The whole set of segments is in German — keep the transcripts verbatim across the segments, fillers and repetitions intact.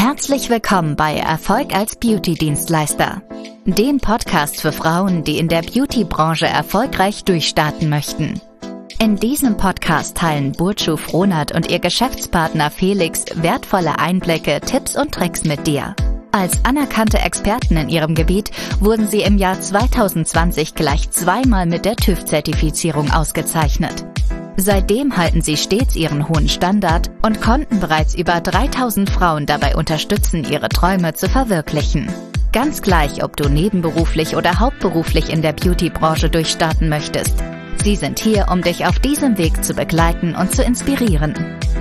Herzlich willkommen bei Erfolg als Beauty-Dienstleister, dem Podcast für Frauen, die in der Beauty-Branche erfolgreich durchstarten möchten. In diesem Podcast teilen Burcu Frohnert und ihr Geschäftspartner Felix wertvolle Einblicke, Tipps und Tricks mit dir. Als anerkannte Experten in ihrem Gebiet wurden sie im Jahr zwanzig zwanzig gleich zweimal mit der TÜV-Zertifizierung ausgezeichnet. Seitdem halten sie stets ihren hohen Standard und konnten bereits über dreitausend Frauen dabei unterstützen, ihre Träume zu verwirklichen. Ganz gleich, ob du nebenberuflich oder hauptberuflich in der Beauty-Branche durchstarten möchtest. Sie sind hier, um dich auf diesem Weg zu begleiten und zu inspirieren.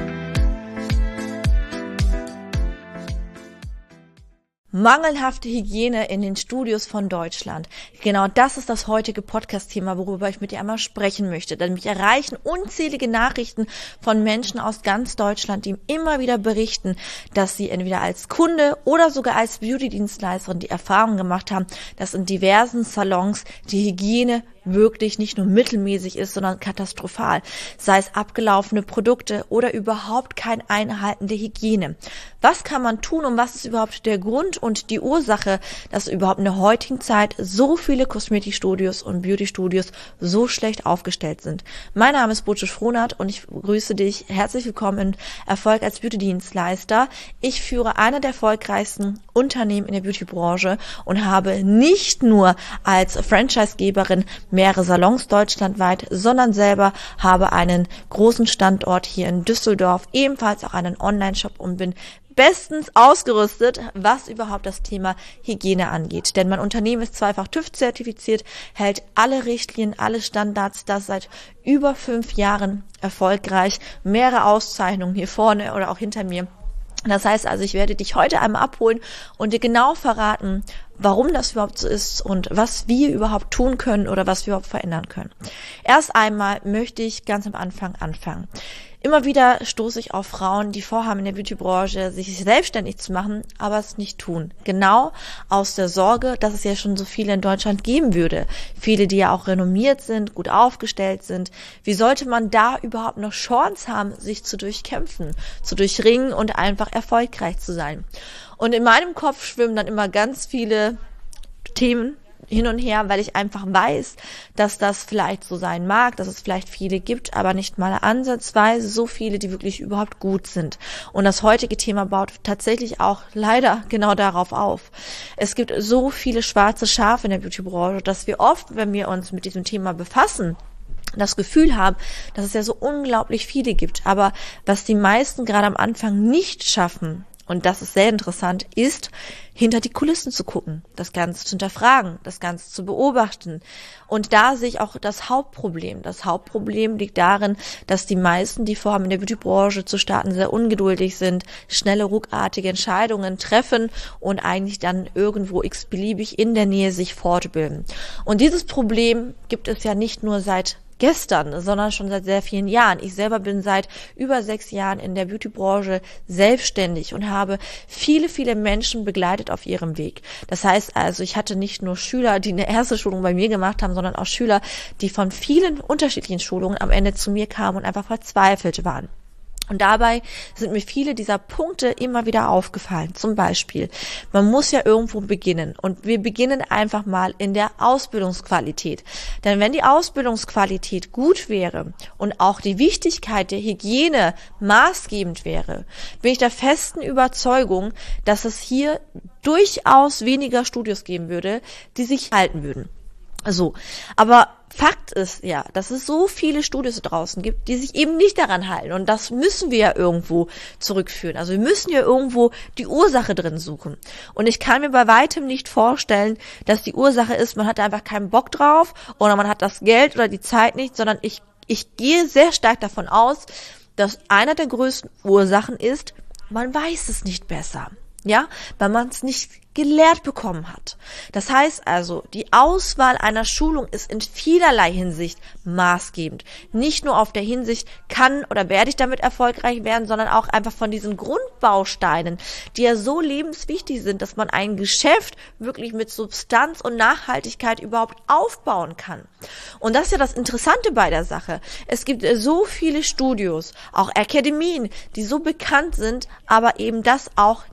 Mangelhafte Hygiene in den Studios von Deutschland. Genau das ist das heutige Podcast-Thema, worüber ich mit dir einmal sprechen möchte. Denn mich erreichen unzählige Nachrichten von Menschen aus ganz Deutschland, die immer wieder berichten, dass sie entweder als Kunde oder sogar als Beauty-Dienstleisterin die Erfahrung gemacht haben, dass in diversen Salons die Hygiene wirklich nicht nur mittelmäßig ist, sondern katastrophal. Sei es abgelaufene Produkte oder überhaupt kein Einhalten der Hygiene. Was kann man tun und was ist überhaupt der Grund und die Ursache, dass überhaupt in der heutigen Zeit so viele Kosmetikstudios und Beautystudios so schlecht aufgestellt sind? Mein Name ist Burcu Frohnert und ich begrüße dich. Herzlich willkommen in Erfolg als Beauty-Dienstleister. Ich führe einer der erfolgreichsten Unternehmen in der Beautybranche und habe nicht nur als Franchisegeberin mehrere Salons deutschlandweit, sondern selber habe einen großen Standort hier in Düsseldorf, ebenfalls auch einen Online-Shop und bin bestens ausgerüstet, was überhaupt das Thema Hygiene angeht. Denn mein Unternehmen ist zweifach TÜV-zertifiziert, hält alle Richtlinien, alle Standards, das seit über fünf Jahren erfolgreich, mehrere Auszeichnungen hier vorne oder auch hinter mir. Das heißt also, ich werde dich heute einmal abholen und dir genau verraten, warum das überhaupt so ist und was wir überhaupt tun können oder was wir überhaupt verändern können. Erst einmal möchte ich ganz am Anfang anfangen. Immer wieder stoße ich auf Frauen, die vorhaben in der Beautybranche sich selbstständig zu machen, aber es nicht tun. Genau aus der Sorge, dass es ja schon so viele in Deutschland geben würde. Viele, die ja auch renommiert sind, gut aufgestellt sind. Wie sollte man da überhaupt noch Chance haben, sich zu durchkämpfen, zu durchringen und einfach erfolgreich zu sein? Und in meinem Kopf schwimmen dann immer ganz viele Themen hin und her, weil ich einfach weiß, dass das vielleicht so sein mag, dass es vielleicht viele gibt, aber nicht mal ansatzweise so viele, die wirklich überhaupt gut sind. Und das heutige Thema baut tatsächlich auch leider genau darauf auf. Es gibt so viele schwarze Schafe in der Beautybranche, dass wir oft, wenn wir uns mit diesem Thema befassen, das Gefühl haben, dass es ja so unglaublich viele gibt. Aber was die meisten gerade am Anfang nicht schaffen, und das ist sehr interessant, ist, hinter die Kulissen zu gucken, das Ganze zu hinterfragen, das Ganze zu beobachten. Und da sehe ich auch das Hauptproblem. Das Hauptproblem liegt darin, dass die meisten, die vorhaben, in der Beautybranche zu starten, sehr ungeduldig sind, schnelle, ruckartige Entscheidungen treffen und eigentlich dann irgendwo x-beliebig in der Nähe sich fortbilden. Und dieses Problem gibt es ja nicht nur seit gestern, sondern schon seit sehr vielen Jahren. Ich selber bin seit über sechs Jahren in der Beautybranche selbstständig und habe viele, viele Menschen begleitet auf ihrem Weg. Das heißt also, ich hatte nicht nur Schüler, die eine erste Schulung bei mir gemacht haben, sondern auch Schüler, die von vielen unterschiedlichen Schulungen am Ende zu mir kamen und einfach verzweifelt waren. Und dabei sind mir viele dieser Punkte immer wieder aufgefallen. Zum Beispiel, man muss ja irgendwo beginnen. Und wir beginnen einfach mal in der Ausbildungsqualität. Denn wenn die Ausbildungsqualität gut wäre und auch die Wichtigkeit der Hygiene maßgebend wäre, bin ich der festen Überzeugung, dass es hier durchaus weniger Studios geben würde, die sich halten würden. So, aber Fakt ist ja, dass es so viele Studios draußen gibt, die sich eben nicht daran halten. Und das müssen wir ja irgendwo zurückführen. Also wir müssen ja irgendwo die Ursache drin suchen. Und ich kann mir bei weitem nicht vorstellen, dass die Ursache ist, man hat einfach keinen Bock drauf oder man hat das Geld oder die Zeit nicht, sondern ich, ich gehe sehr stark davon aus, dass einer der größten Ursachen ist, man weiß es nicht besser. Ja, weil man es nicht gelehrt bekommen hat. Das heißt also, die Auswahl einer Schulung ist in vielerlei Hinsicht maßgebend. Nicht nur auf der Hinsicht, kann oder werde ich damit erfolgreich werden, sondern auch einfach von diesen Grundbausteinen, die ja so lebenswichtig sind, dass man ein Geschäft wirklich mit Substanz und Nachhaltigkeit überhaupt aufbauen kann. Und das ist ja das Interessante bei der Sache. Es gibt so viele Studios, auch Akademien, die so bekannt sind, aber eben das auch nicht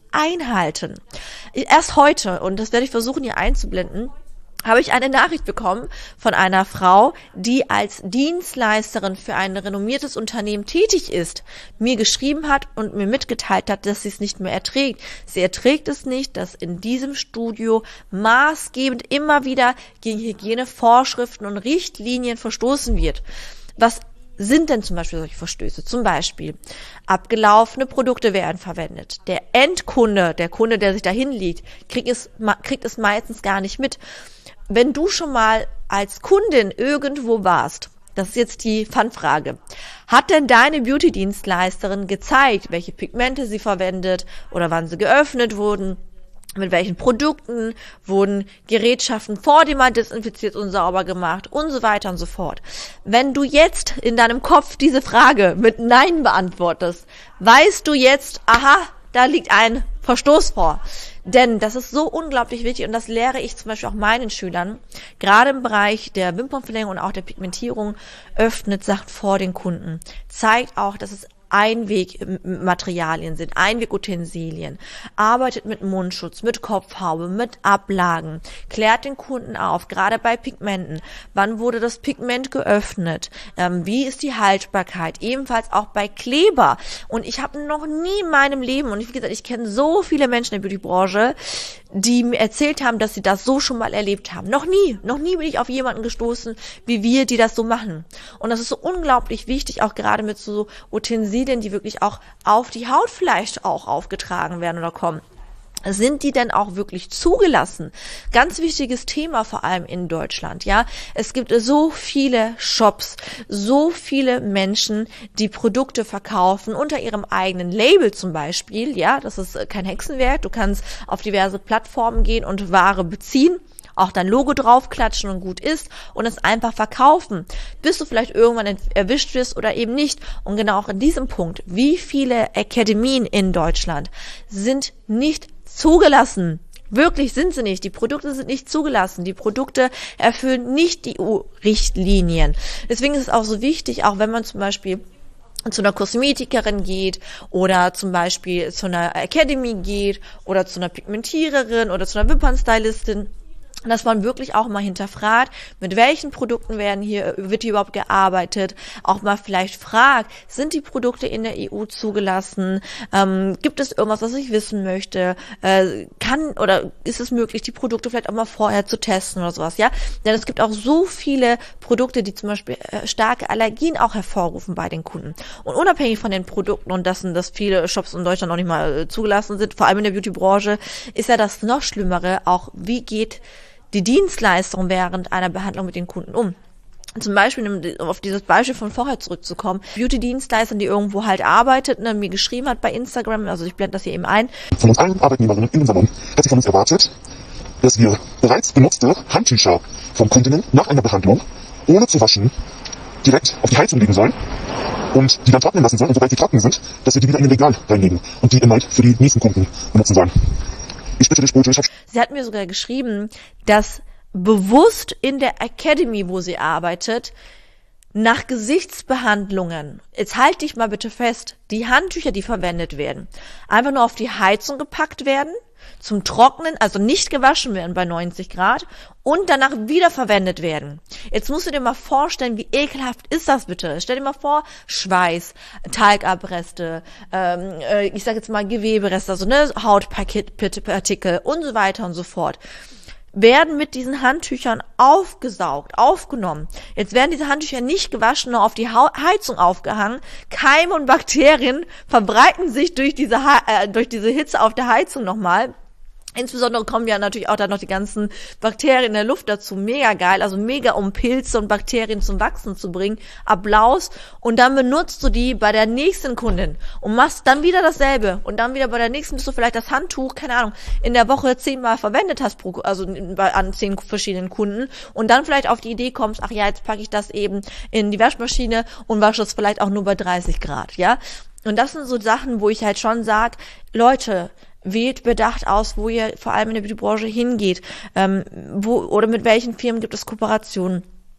einhalten. Erst heute, und das werde ich versuchen hier einzublenden, habe ich eine Nachricht bekommen von einer Frau, die als Dienstleisterin für ein renommiertes Unternehmen tätig ist, mir geschrieben hat und mir mitgeteilt hat, dass sie es nicht mehr erträgt. Sie erträgt es nicht, dass in diesem Studio maßgebend immer wieder gegen Hygienevorschriften und Richtlinien verstoßen wird. Was sind denn zum Beispiel solche Verstöße? Zum Beispiel abgelaufene Produkte werden verwendet. Der Endkunde, der Kunde, der sich dahin liegt, kriegt es, kriegt es meistens gar nicht mit. Wenn du schon mal als Kundin irgendwo warst, das ist jetzt die Fun-Frage, hat denn deine Beauty-Dienstleisterin gezeigt, welche Pigmente sie verwendet oder wann sie geöffnet wurden? Mit welchen Produkten wurden Gerätschaften vor dem Mal desinfiziert und sauber gemacht und so weiter und so fort. Wenn du jetzt in deinem Kopf diese Frage mit Nein beantwortest, weißt du jetzt, aha, da liegt ein Verstoß vor. Denn das ist so unglaublich wichtig und das lehre ich zum Beispiel auch meinen Schülern. Gerade im Bereich der Wimpernverlängerung und auch der Pigmentierung, öffnet Sachen vor den Kunden. Zeigt auch, dass es Einwegmaterialien sind, Einwegutensilien, arbeitet mit Mundschutz, mit Kopfhaube, mit Ablagen, klärt den Kunden auf, gerade bei Pigmenten, wann wurde das Pigment geöffnet, ähm, wie ist die Haltbarkeit, ebenfalls auch bei Kleber. Und ich habe noch nie in meinem Leben, und wie gesagt, ich kenne so viele Menschen in der Beautybranche, die mir erzählt haben, dass sie das so schon mal erlebt haben. Noch nie, noch nie bin ich auf jemanden gestoßen, wie wir, die das so machen. Und das ist so unglaublich wichtig, auch gerade mit so Utensilien, die wirklich auch auf die Haut vielleicht auch aufgetragen werden oder kommen. Sind die denn auch wirklich zugelassen? Ganz wichtiges Thema, vor allem in Deutschland, ja. Es gibt so viele Shops, so viele Menschen, die Produkte verkaufen unter ihrem eigenen Label zum Beispiel, ja. Das ist kein Hexenwerk. Du kannst auf diverse Plattformen gehen und Ware beziehen, auch dein Logo draufklatschen und gut ist und es einfach verkaufen, bis du vielleicht irgendwann erwischt wirst oder eben nicht. Und genau auch in diesem Punkt, wie viele Akademien in Deutschland sind nicht zugelassen? Wirklich sind sie nicht. Die Produkte sind nicht zugelassen. Die Produkte erfüllen nicht die E U-Richtlinien. Deswegen ist es auch so wichtig, auch wenn man zum Beispiel zu einer Kosmetikerin geht oder zum Beispiel zu einer Academy geht oder zu einer Pigmentiererin oder zu einer Wimpernstylistin, dass man wirklich auch mal hinterfragt, mit welchen Produkten werden hier, wird hier überhaupt gearbeitet, auch mal vielleicht fragt, sind die Produkte in der E U zugelassen, ähm, gibt es irgendwas, was ich wissen möchte, äh, kann oder ist es möglich, die Produkte vielleicht auch mal vorher zu testen oder sowas, ja, denn es gibt auch so viele Produkte, die zum Beispiel äh, starke Allergien auch hervorrufen bei den Kunden und unabhängig von den Produkten und dessen, dass viele Shops in Deutschland noch nicht mal äh, zugelassen sind, vor allem in der Beautybranche, ist ja das noch Schlimmere, auch wie geht die Dienstleistung während einer Behandlung mit den Kunden um. Zum Beispiel, um auf dieses Beispiel von vorher zurückzukommen, Beauty-Dienstleisterin, die irgendwo halt arbeitet, ne, mir geschrieben hat bei Instagram, also ich blende das hier eben ein. Von uns allen Arbeitnehmerinnen in dem Salon hat sie von uns erwartet, dass wir bereits benutzte Handtücher von Kundinnen nach einer Behandlung, ohne zu waschen, direkt auf die Heizung legen sollen und die dann trocknen lassen sollen. Und sobald sie trocken sind, dass wir die wieder in den Regal reinlegen und die erneut für die nächsten Kunden benutzen sollen. Ich bitte dich, Bote, ich hab... Sie hat mir sogar geschrieben, dass bewusst in der Academy, wo sie arbeitet, nach Gesichtsbehandlungen, jetzt halt dich mal bitte fest, die Handtücher, die verwendet werden, einfach nur auf die Heizung gepackt werden, zum Trocknen, also nicht gewaschen werden bei neunzig Grad und danach wieder verwendet werden. Jetzt musst du dir mal vorstellen, wie ekelhaft ist das bitte? Stell dir mal vor, Schweiß, Talgabreste, ähm, ich sag jetzt mal Gewebereste, also ne, Hautpartikel und so weiter und so fort, werden mit diesen Handtüchern aufgesaugt, aufgenommen. Jetzt werden diese Handtücher nicht gewaschen, nur auf die Heizung aufgehangen. Keime und Bakterien verbreiten sich durch diese, äh, durch diese Hitze auf der Heizung nochmal. Insbesondere kommen ja natürlich auch dann noch die ganzen Bakterien in der Luft dazu. Mega geil, also mega, um Pilze und Bakterien zum Wachsen zu bringen. Applaus. Und dann benutzt du die bei der nächsten Kundin und machst dann wieder dasselbe. Und dann wieder bei der nächsten, bis du vielleicht das Handtuch, keine Ahnung, in der Woche zehnmal verwendet hast, also an zehn verschiedenen Kunden. Und dann vielleicht auf die Idee kommst, ach ja, jetzt packe ich das eben in die Waschmaschine und wasche es vielleicht auch nur bei dreißig Grad, ja. Und das sind so Sachen, wo ich halt schon sage, Leute, wählt bedacht aus, wo ihr vor allem in der Beautybranche hingeht, ähm, wo oder mit welchen Firmen gibt es Kooperationen.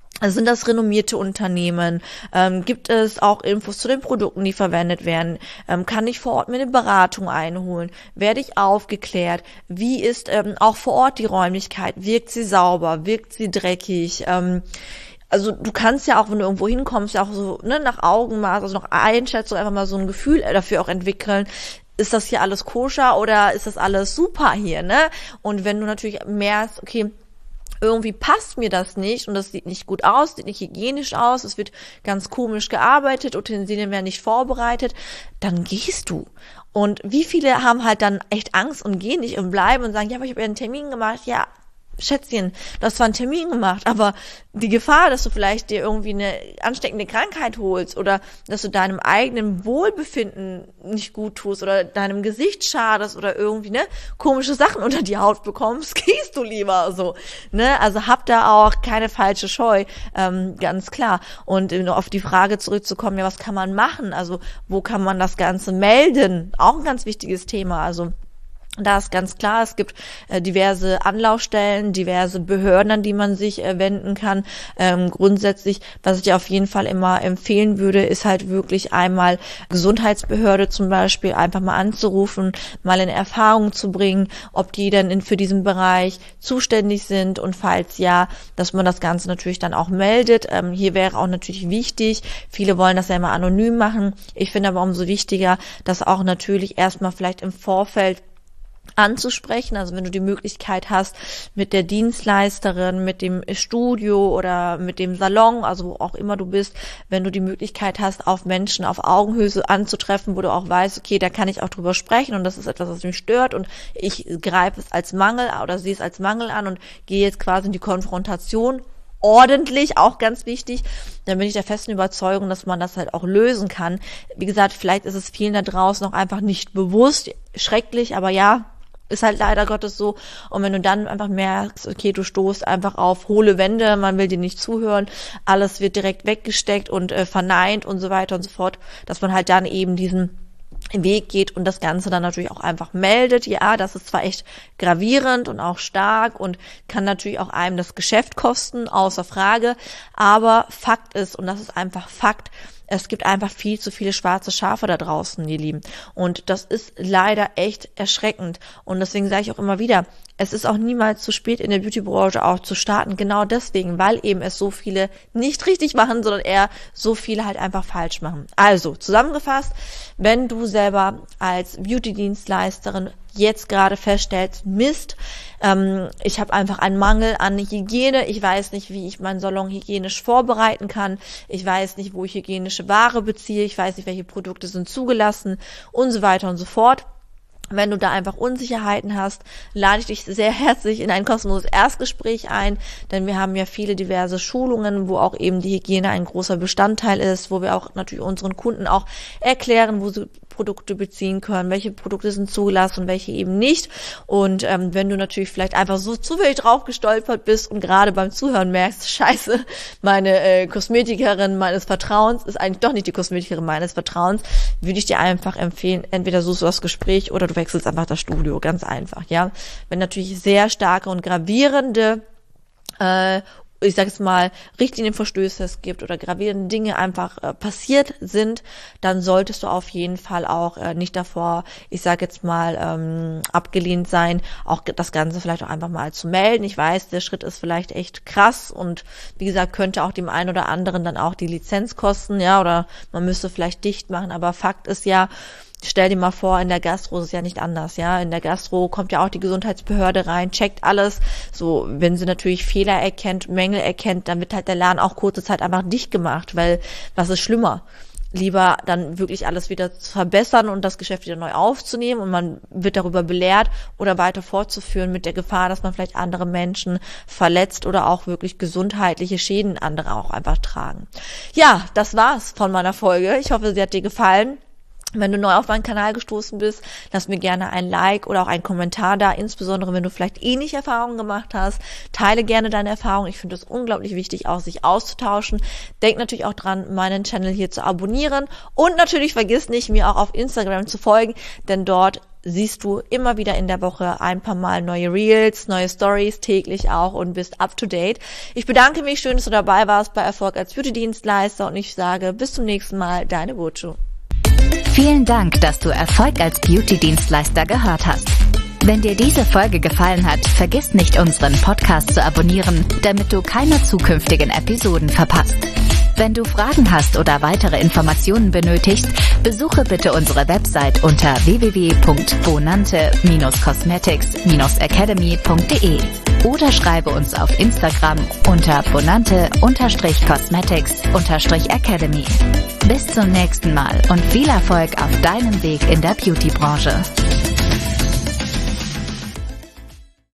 Also sind das renommierte Unternehmen? Ähm, gibt es auch Infos zu den Produkten, die verwendet werden? Ähm, kann ich vor Ort mir eine Beratung einholen? Werde ich aufgeklärt? Wie ist ähm, auch vor Ort die Räumlichkeit? Wirkt sie sauber? Wirkt sie dreckig? Ähm, also du kannst ja auch, wenn du irgendwo hinkommst, ja auch so ne, nach Augenmaß, also nach Einschätzung einfach mal so ein Gefühl dafür auch entwickeln. Ist das hier alles koscher oder ist das alles super hier, ne? Und wenn du natürlich merkst, okay, irgendwie passt mir das nicht und das sieht nicht gut aus, sieht nicht hygienisch aus, es wird ganz komisch gearbeitet, Utensilien werden nicht vorbereitet, dann gehst du. Und wie viele haben halt dann echt Angst und gehen nicht und bleiben und sagen, ja, aber ich habe ja einen Termin gemacht, ja, Schätzchen, du hast zwar einen Termin gemacht, aber die Gefahr, dass du vielleicht dir irgendwie eine ansteckende Krankheit holst oder dass du deinem eigenen Wohlbefinden nicht gut tust oder deinem Gesicht schadest oder irgendwie ne komische Sachen unter die Haut bekommst, gehst du lieber so. Ne? Also hab da auch keine falsche Scheu, ähm, ganz klar. Und um auf die Frage zurückzukommen, ja, was kann man machen? Also wo kann man das Ganze melden? Auch ein ganz wichtiges Thema. Also da ist ganz klar, es gibt äh, diverse Anlaufstellen, diverse Behörden, an die man sich äh, wenden kann. Ähm, grundsätzlich, was ich dir auf jeden Fall immer empfehlen würde, ist halt wirklich einmal Gesundheitsbehörde zum Beispiel einfach mal anzurufen, mal in Erfahrung zu bringen, ob die denn in, für diesen Bereich zuständig sind und falls ja, dass man das Ganze natürlich dann auch meldet. Ähm, hier wäre auch natürlich wichtig, viele wollen das ja immer anonym machen. Ich finde aber umso wichtiger, dass auch natürlich erstmal vielleicht im Vorfeld anzusprechen, also wenn du die Möglichkeit hast, mit der Dienstleisterin, mit dem Studio oder mit dem Salon, also wo auch immer du bist, wenn du die Möglichkeit hast, auf Menschen auf Augenhöhe anzutreffen, wo du auch weißt, okay, da kann ich auch drüber sprechen und das ist etwas, was mich stört und ich greife es als Mangel oder sehe es als Mangel an und gehe jetzt quasi in die Konfrontation, ordentlich, auch ganz wichtig, dann bin ich der festen Überzeugung, dass man das halt auch lösen kann. Wie gesagt, vielleicht ist es vielen da draußen auch einfach nicht bewusst, schrecklich, aber ja, ist halt leider Gottes so. Und wenn du dann einfach merkst, okay, du stoßt einfach auf hohle Wände, man will dir nicht zuhören, alles wird direkt weggesteckt und äh, verneint und so weiter und so fort, dass man halt dann eben diesen Weg geht und das Ganze dann natürlich auch einfach meldet. Ja, das ist zwar echt gravierend und auch stark und kann natürlich auch einem das Geschäft kosten, außer Frage, aber Fakt ist, und das ist einfach Fakt, es gibt einfach viel zu viele schwarze Schafe da draußen, ihr Lieben. Und das ist leider echt erschreckend. Und deswegen sage ich auch immer wieder, es ist auch niemals zu spät in der Beautybranche auch zu starten. Genau deswegen, weil eben es so viele nicht richtig machen, sondern eher so viele halt einfach falsch machen. Also, zusammengefasst, wenn du selber als Beauty-Dienstleisterin jetzt gerade feststellst, Mist, ähm, ich habe einfach einen Mangel an Hygiene, ich weiß nicht, wie ich meinen Salon hygienisch vorbereiten kann, ich weiß nicht, wo ich hygienische Ware beziehe, ich weiß nicht, welche Produkte sind zugelassen und so weiter und so fort. Wenn du da einfach Unsicherheiten hast, lade ich dich sehr herzlich in ein kostenloses Erstgespräch ein, denn wir haben ja viele diverse Schulungen, wo auch eben die Hygiene ein großer Bestandteil ist, wo wir auch natürlich unseren Kunden auch erklären, wo sie Produkte beziehen können, welche Produkte sind zugelassen und welche eben nicht. Und ähm, wenn du natürlich vielleicht einfach so zufällig drauf gestolpert bist und gerade beim Zuhören merkst, scheiße, meine äh, Kosmetikerin meines Vertrauens ist eigentlich doch nicht die Kosmetikerin meines Vertrauens, würde ich dir einfach empfehlen, entweder suchst du das Gespräch oder du wechselst einfach das Studio, ganz einfach, ja. Wenn natürlich sehr starke und gravierende äh, ich sage jetzt mal, Richtlinienverstöße es gibt oder gravierende Dinge einfach äh, passiert sind, dann solltest du auf jeden Fall auch äh, nicht davor, ich sage jetzt mal, ähm, abgelehnt sein, auch das Ganze vielleicht auch einfach mal zu melden. Ich weiß, der Schritt ist vielleicht echt krass und wie gesagt, könnte auch dem einen oder anderen dann auch die Lizenz kosten, ja, oder man müsste vielleicht dicht machen, aber Fakt ist ja, stell dir mal vor, in der Gastro ist es ja nicht anders, ja. In der Gastro kommt ja auch die Gesundheitsbehörde rein, checkt alles. So, wenn sie natürlich Fehler erkennt, Mängel erkennt, dann wird halt der Laden auch kurze Zeit einfach dicht gemacht, weil was ist schlimmer? Lieber dann wirklich alles wieder zu verbessern und das Geschäft wieder neu aufzunehmen und man wird darüber belehrt oder weiter fortzuführen mit der Gefahr, dass man vielleicht andere Menschen verletzt oder auch wirklich gesundheitliche Schäden andere auch einfach tragen. Ja, das war's von meiner Folge. Ich hoffe, sie hat dir gefallen. Wenn du neu auf meinen Kanal gestoßen bist, lass mir gerne ein Like oder auch einen Kommentar da, insbesondere wenn du vielleicht ähnliche Erfahrungen gemacht hast. Teile gerne deine Erfahrungen. Ich finde es unglaublich wichtig, auch sich auszutauschen. Denk natürlich auch dran, meinen Channel hier zu abonnieren und natürlich vergiss nicht, mir auch auf Instagram zu folgen, denn dort siehst du immer wieder in der Woche ein paar Mal neue Reels, neue Stories, täglich auch und bist up to date. Ich bedanke mich, schön, dass du dabei warst bei Erfolg als Beauty-Dienstleister und ich sage bis zum nächsten Mal, deine Burcu. Vielen Dank, dass du Erfolg als Beauty-Dienstleister gehört hast. Wenn dir diese Folge gefallen hat, vergiss nicht, unseren Podcast zu abonnieren, damit du keine zukünftigen Episoden verpasst. Wenn du Fragen hast oder weitere Informationen benötigst, besuche bitte unsere Website unter w w w punkt bonante Cosmetics academy punkt de oder schreibe uns auf Instagram unter bonante Cosmetics academy. Bis zum nächsten Mal und viel Erfolg auf deinem Weg in der Beauty-Branche.